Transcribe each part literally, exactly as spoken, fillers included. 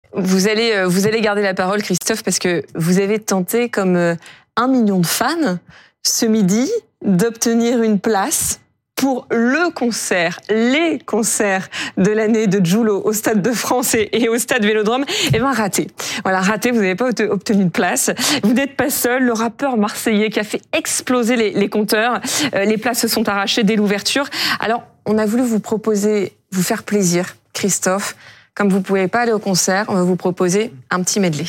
Vous allez, vous allez garder la parole, Christophe, parce que vous avez tenté, comme un million de fans, ce midi, d'obtenir une place pour le concert, les concerts de l'année de Julo au Stade de France et, et au Stade Vélodrome. Eh ben, raté. Voilà, raté, vous n'avez pas obtenu de place. Vous n'êtes pas seul. Le rappeur marseillais qui a fait exploser les, les compteurs. Euh, les places se sont arrachées dès l'ouverture. Alors, on a voulu vous proposer, vous faire plaisir, Christophe. Comme vous ne pouvez pas aller au concert, on va vous proposer un petit medley.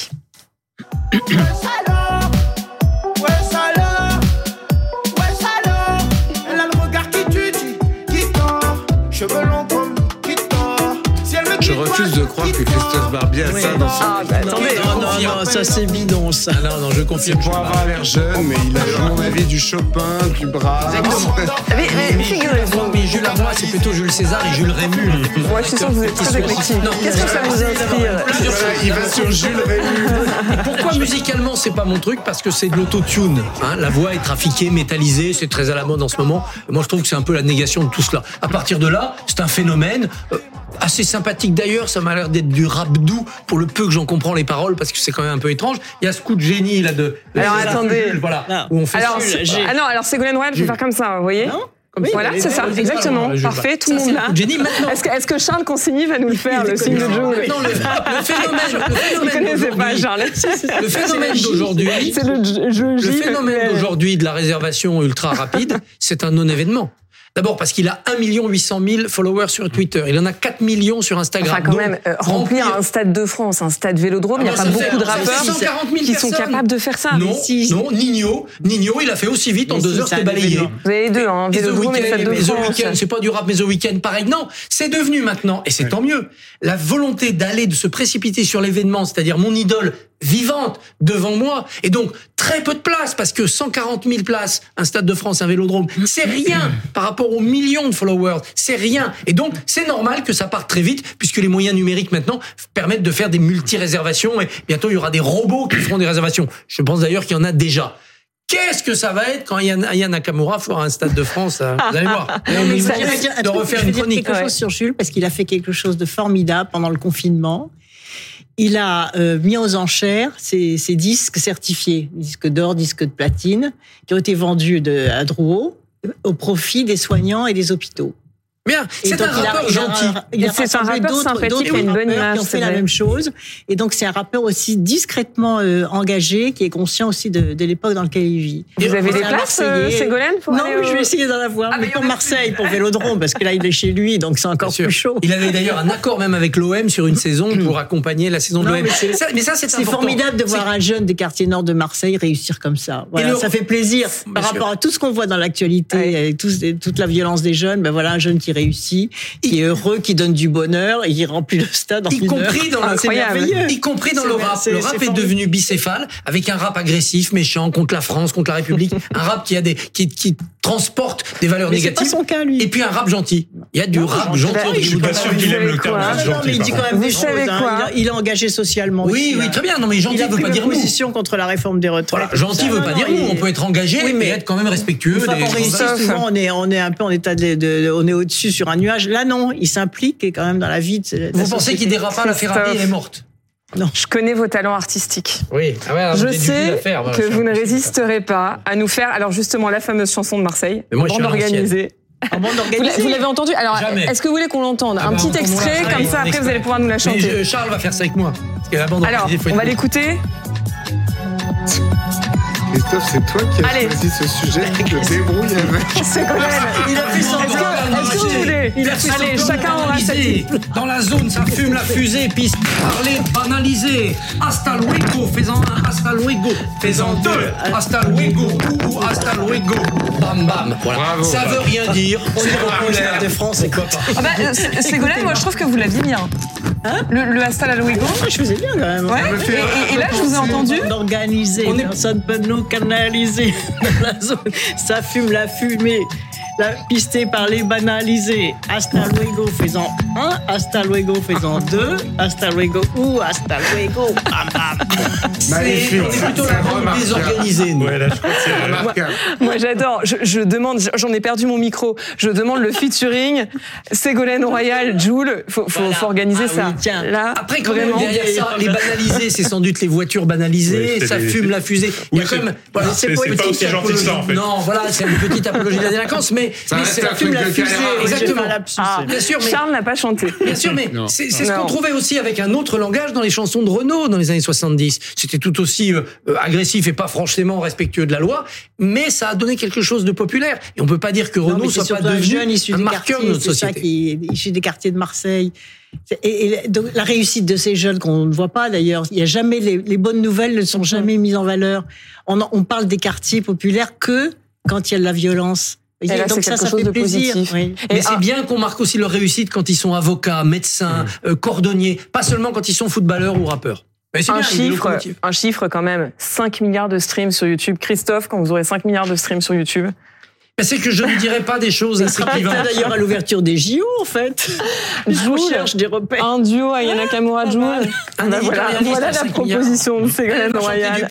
Je refuse de croire que Christophe Barbier a oui. ça dans son... Ah, bah, attendez, non, non, non, non, ça c'est bidon, ça. Ah, non, non, je confirme. C'est pour avoir l'air jeune, mais il a, à mon avis, du Chopin, du Brahms. Mais, mais figurez-vous. Mais Jules Armois, c'est plutôt Jules César et Jules Rému. Moi, je suis sûr que vous êtes très éclectique. Qu'est-ce que ça vous inspire? Il va sur Jules Rému. Pourquoi musicalement, c'est pas mon truc? Parce que c'est de l'autotune. Hein, la voix est trafiquée, métallisée, c'est très à la mode en ce moment. Et moi, je trouve que c'est un peu la négation de tout cela. À partir de là, c'est un phénomène euh, assez sympathique d'ailleurs. Ça m'a l'air d'être du rap doux pour le peu que j'en comprends les paroles, parce que c'est quand même un peu étrange. Il y a ce coup de génie là de. Alors attendez, Jules, voilà, non. Où on fait alors, Jules, c'est, ah non, alors Ségolène Royal, je vais faire comme ça, vous voyez. Non Comme oui, voilà, c'est ça, exactement, voilà, parfait, tout le monde là. Est-ce que, est-ce que Charles Consigny va nous le faire, le signe de Jules? Non, le, le phénomène, le phénomène d'aujourd'hui, pas, Charles. Le phénomène d'aujourd'hui, c'est le, jeu, le phénomène d'aujourd'hui de la réservation ultra rapide, c'est un non-événement. D'abord parce qu'il a un million huit cent mille followers sur Twitter. Il en a quatre millions sur Instagram. Enfin, quand même, euh, remplir un stade de France, un stade Vélodrome, il ah n'y a pas beaucoup de rappeurs qui sont capables de faire ça. Non, si, non, Nino, Nino, il a fait aussi vite, en deux heures, c'était balayé. Vous avez les deux, hein, Vélodrome et Stade de France. The Weeknd, c'est pas du rap, mais The Weeknd, pareil. Non, c'est devenu maintenant, et c'est tant mieux, la volonté d'aller, de se précipiter sur l'événement, c'est-à-dire mon idole vivante devant moi, et donc très peu de place, parce que cent quarante mille places, un Stade de France, un Vélodrome, c'est rien par rapport aux millions de followers, c'est rien. Et donc, c'est normal que ça parte très vite, puisque les moyens numériques maintenant permettent de faire des multi-réservations, et bientôt il y aura des robots qui feront des réservations. Je pense d'ailleurs qu'il y en a déjà. Qu'est-ce que ça va être quand Aya Nakamura fera un Stade de France? Vous allez voir. Mais ça, de refaire je une chronique. Dire quelque ouais. chose sur Jules, parce qu'il a fait quelque chose de formidable pendant le confinement. Il a euh, mis aux enchères ses, ses disques certifiés, disques d'or, disques de platine, qui ont été vendus de, à Drouot au profit des soignants et des hôpitaux. Bien, c'est un rappeur gentil. Il a, c'est un rappeur sympathique, il a une bonne image. Qui ont fait la même chose. Et donc, c'est un rappeur aussi discrètement euh, engagé, qui est conscient aussi de, de l'époque dans laquelle il vit. Vous et avez des places, euh, Ségolène, pour Non, aller mais au... je vais essayer d'en avoir. Ah, mais pour Marseille, pour Vélodrome, parce que là, il est chez lui, donc c'est encore plus chaud. Il avait d'ailleurs un accord même avec l'O M sur une saison pour accompagner la saison de l'O M. Mais, c'est, ça, mais ça, c'est, c'est formidable de voir un jeune des quartiers nord de Marseille réussir comme ça. Voilà, le... ça fait plaisir. Par rapport à tout ce qu'on voit dans l'actualité, ouais. avec tout, toute la violence des jeunes, ben voilà, un jeune qui réussit, qui est heureux, qui donne du bonheur et qui remplit le stade en y compris dans ah, le, y compris dans le rap. Le rap est, est devenu bicéphale, avec un rap agressif, méchant, contre la France, contre la République, un rap qui a des, qui, qui transporte des valeurs mais négatives. C'est pas son cas, lui. Et puis un rap gentil. Il y a du non, rap gentil. Bah, je suis pas sûr qu'il aime le terme gentil. Non, mais il dit quand même des choses. Il est engagé socialement. Oui, oui, très bien. Non, mais gentil veut pas dire mou. Il a pris position contre la réforme des retraites. Gentil veut pas dire mou. On peut être engagé, mais être quand même respectueux. On réussit souvent, on est, on est un peu en état de, on est au-dessus sur un nuage. Là, non, il s'implique quand même dans la vie. De Vous pensez qu'il dérape pas, la Ferrari, elle est morte? Non. Je connais vos talents artistiques. Oui. Ah ouais, je sais faire, voilà, que vous ne résisterez pas à nous faire, alors justement, la fameuse chanson de Marseille, mais moi, bande organisée. En bande organisée. Vous l'avez entendu? Alors, Jamais. Est-ce que vous voulez qu'on l'entende? Ah Un bah, petit extrait, comme ça, après, vous allez pouvoir nous la chanter. Mais Charles va faire ça avec moi. Parce que la bande alors, on va l'écouter. Christophe, c'est toi qui as Allez. choisi ce sujet, qui te débrouille avec. Ségolène, il a fait son droit. Est-ce que vous voulez il a fait Allez, chacun aura cette... Dans la zone, ça fume la fusée, piste parler, banaliser. Hasta luego, faisant un, hasta luego, faisant deux. Hasta luego, ou, ou, hasta luego. Bam, bam. Voilà. Bravo, ça bravo. veut rien dire. On est populaire de France, c'est quoi ah bah, Ségolène, moi je trouve que vous l'aviez bien. Hein le, le hasta luego. Je faisais bien quand même. Ouais. Et, et, et là, je vous ai entendu. D'organiser. On est... Personne peut nous canaliser dans la zone. Ça fume la fumée. la, pisté par les banalisés. Hasta luego faisant un, hasta luego faisant deux, hasta luego ou, hasta luego. Bam, bam. Magnifique. On est plutôt C'est la bande remarquable. désorganisée, nous. Ouais, là, je crois que c'est Remarquable. Moi, j'adore. Je, je demande, j'en ai perdu mon micro. Je demande le featuring Ségolène Royal, Jul. Faut, faut, Voilà. faut organiser Ah ça. oui, tiens. Là, Après, quand même, vraiment. derrière ça, les banalisés, c'est sans doute les voitures banalisées, Oui, c'est ça les- fume la fusée. Il y a Oui, quand c'est- même, voilà, c'est- c'est une pas petite aussi gentil que ça, en fait. Non, voilà, c'est une petite apologie de la délinquance, mais, Ça mais reste c'est un la fume truc la de fusée. Calera. Exactement. Ah, Bien sûr, mais Charles n'a pas chanté. Bien sûr, mais Non. c'est c'est ce Non. qu'on trouvait aussi avec un autre langage dans les chansons de Renaud dans les années soixante-dix. C'était tout aussi euh, euh, agressif et pas franchement respectueux de la loi, mais ça a donné quelque chose de populaire. Et on peut pas dire que Non, Renaud mais c'est soit pas surtout un devenu jeune issu un des marqueur de quartiers, notre c'est ça société. qui est issu des quartiers de Marseille. C'est- Et, et donc, la réussite de ces jeunes qu'on ne voit pas d'ailleurs, il y a jamais les, les bonnes nouvelles ne sont jamais mises en valeur. On, en- on parle des quartiers populaires que quand il y a de la violence. Et là, donc c'est ça, quelque ça chose fait de plaisir. positif. Oui. Mais Et c'est un- bien qu'on marque aussi leur réussite quand ils sont avocats, médecins, euh, cordonniers, pas seulement quand ils sont footballeurs ou rappeurs. Mais c'est Un bien, une chiffre, locomotive. un chiffre quand même. cinq milliards de streams sur YouTube. Christophe, quand vous aurez cinq milliards de streams sur YouTube. Mais c'est que je ne dirais pas des choses Il sera peut-être instructivantes. d'ailleurs à l'ouverture des J O en fait. Joule. On cherche des repères. Un duo Ayana Nakamura, Jul. Un Bah voilà, éditorialiste voilà à la cinq milliards. proposition de Ségolène Elle va chanter Royal. du